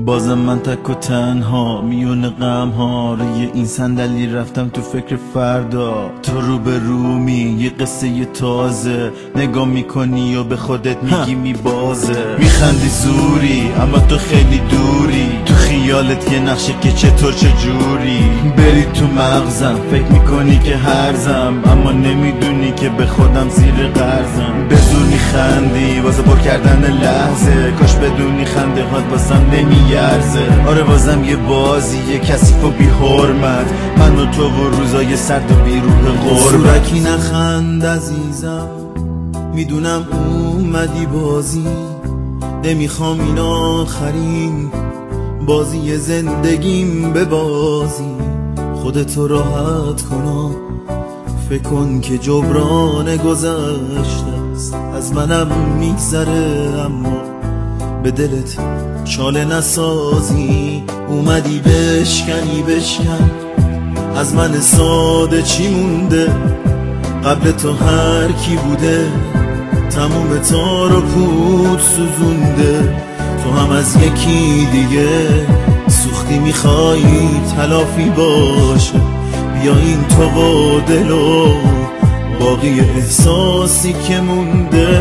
بازم من تک و تنها میون غم ها روی این صندلی رفتم تو فکر فردا. تو رو به رومی یه قصه ی تازه نگاه میکنی و به خودت میگی میبازه. میخندی زوری اما تو خیلی دوری، تو خیالت یه نقشه که چطور چجوری بری تو مغزم. فکر میکنی که هرزم اما نمیدونی که به خودم زیر قرضم. به زور میخندی واسه پر کردن لحظه، کاش بدونی خنده هات واسم نمیارزه. آره بازم یه بازی یه کثیف و بی حرمت، من و تو و روزای سرد و بی روح غربت. سورکی نخند عزیزم، میدونم اومدی بازی، نمیخوام این آخرین بازی زندگیم به بازی. خودتو راحت کن، فکر کن که جبران گذشته است، از منم میگذره اما به دلت چاله نسازی. اومدی بشکنی بشکن، از من ساده چی مونده؟ قبل تو هر کی بوده تموم تار و پود سوزونده. تو هم از یکی دیگه سوختی میخوای تلافی باشه. بیا این تو و دل و باقی احساسی که مونده.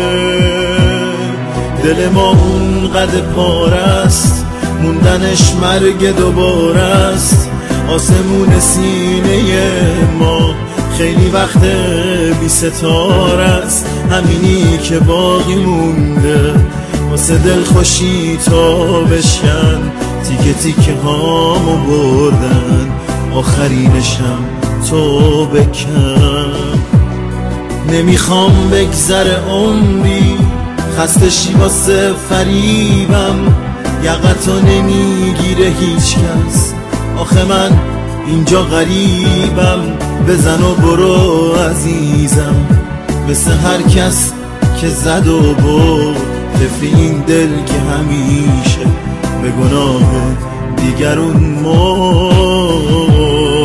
دل ما اونقدر پارست موندنش مرگ دوباره است. آسمون سینه ما خیلی وقت بی ستاره است. همینی که باقی مونده واسه دل خوشی تا بشکن. تیکه تیکه هامو بردن آخرینشم تو بکن. نمیخوام بگذره عمری خسته شی واسه فریبم. یقتو نمیگیره هیچ کس، آخه من اینجا غریبم. بزن و برو عزیزم مثل هر کس که زد و برد. طفل این دل که همیشه به گناه دیگرون مرد.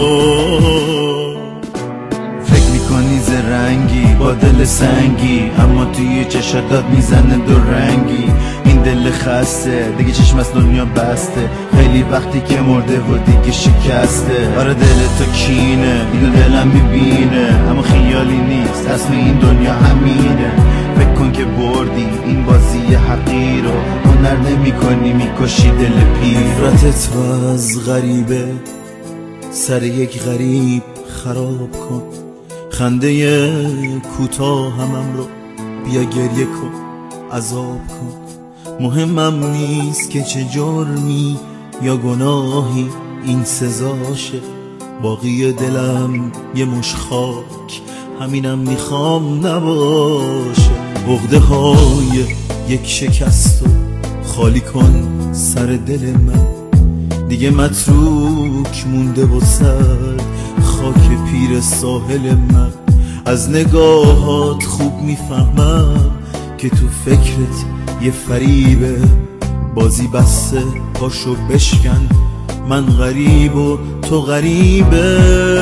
فکر میکنی زرنگی با دل سنگی، اما توی چشات داد میزنه دو رنگی. این دل خسته دیگه چشم از دنیا بسته، خیلی وقتی که مرده و دیگه شکسته. آره دل تو کینه اینو دلم میبینه، اما خیالی نیست اصل این دنیا همینه. فکر کن که بردی این بازی حقیر رو، هنر نمی کنی میکشی دل پیر. رتت رو از غریبه سر یک غریب خراب کن. خنده کوتاه همم رو بیا گریه کن عذاب کن. مهمم نیست که چه جرمی یا گناهی این سزاشه. باقی دلم یه مش خاک، همینم میخوام نباشه. عقده های یک شکست و خالی کن سر دل من. دیگه متروک مونده و سر خاک پیر ساحل من. از نگاهات خوب میفهمم که تو فکرت یه فریبه. بازی بسته پاشو بشکن، من غریب و تو غریبه.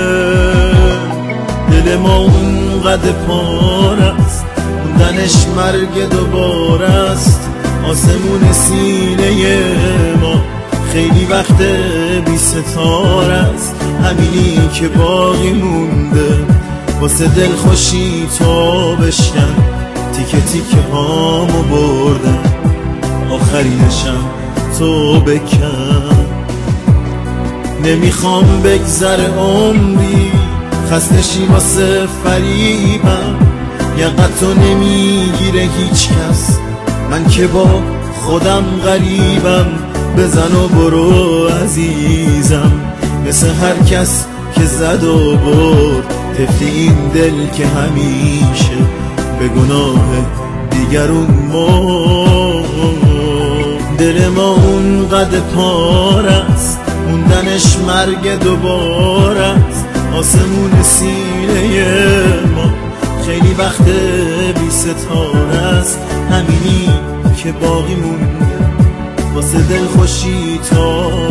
دل ما اونقدر پاره است موندنش مرگ دوباره است. آسمون سینه ما خیلی وقت بی ستاره است. همینی که باقی مونده واسه دل خوشی تا بشکن. تیکه تیکه هامو بردن آخرینشم تو بکن. نمیخوام بگذره عمری خسته شی واسه فریبم. یقتو نمیگیره هیچ کس، من که با خودم غریبم. بزن و برو عزیزم مثل هر کس که زد و برد. طفل این دل که همیشه به گناه دیگرون مرد. دل ما اونقدر پاره است موندنش مرگ دوباره است. آسمون سینه ما خیلی وقت بی ستاره است. همینی که باقی مونده واسه دل خوشی تا